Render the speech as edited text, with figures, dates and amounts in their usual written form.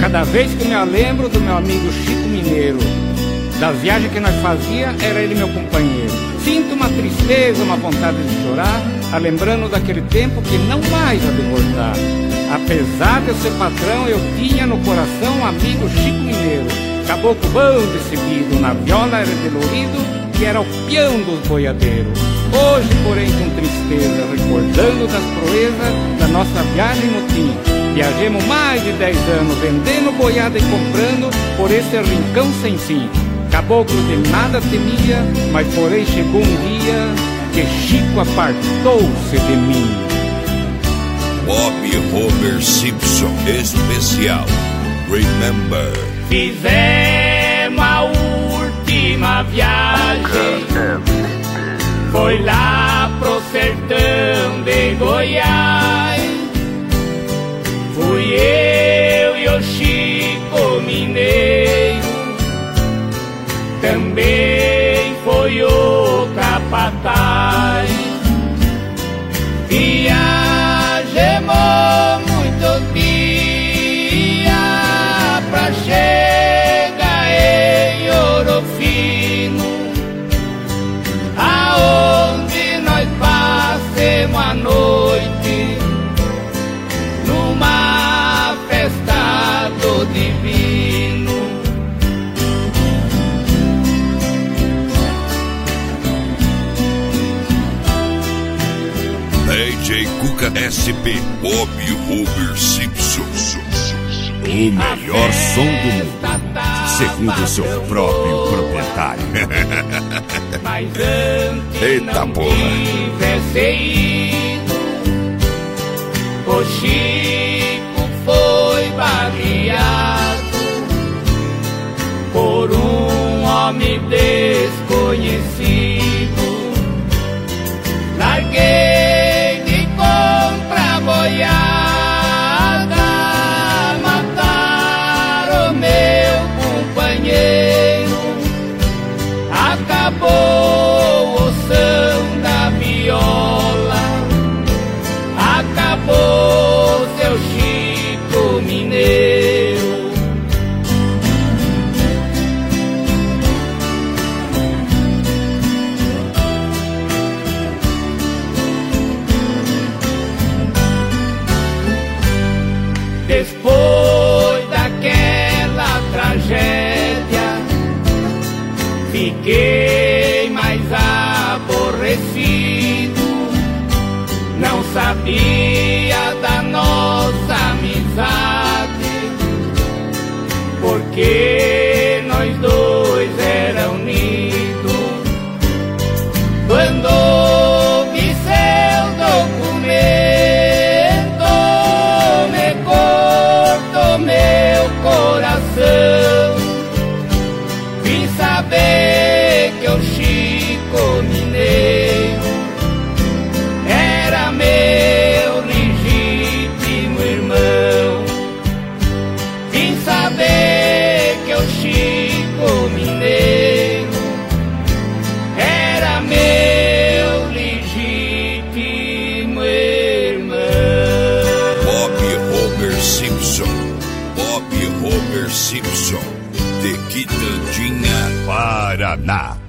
Cada vez que me lembro do meu amigo Chico Mineiro, das viagens que nós fazia, era ele meu companheiro. Sinto uma tristeza, uma vontade de chorar, lembrando daquele tempo que não mais há de voltar. Apesar de eu ser patrão, eu tinha no coração um amigo Chico Mineiro, caboclo bom decidido, na viola era dolorido, que era o peão dos boiadeiros. Hoje, porém, com tristeza, recordando das proezas da nossa viagem no Tim. Viajemos mais de 10 anos, vendendo boiada e comprando por esse rincão sem fim. Caboclo de nada temia, mas porém chegou um dia que Chico apartou-se de mim. Bob Homer Simpson especial. Remember. Fizemos a última viagem, foi lá pro sertão de Goiás. Fui eu e o Chico Mineiro, também foi o capataz. Viajemos muitos dias pra chegar em Ouro Fino, aonde nós passemos a noite numa festa do divino. DJ Cuca SP, Bob Homer Simpson. O melhor som do mundo, segundo seu próprio proprietário. Mas antes Eita não porra. tivesse ido, o Chico foi baleado por um homem desconhecido. Larguei de comprar boiada, mataram meu companheiro. Acabou o som da viola, acabou seu Chico Mineiro. Depois daquela tragédia, fiquei mais aborrecido. Não sabia da nossa amizade, porque nós dois era unidos. Quando vi seu documento, me cortou meu coração. Vim saber que o Chico Mineiro era meu legítimo irmão. Vim saber que o Chico Mineiro era meu legítimo irmão. Bob Homer Simpson. Bob Homer Simpson, de Quitandinha, Paraná.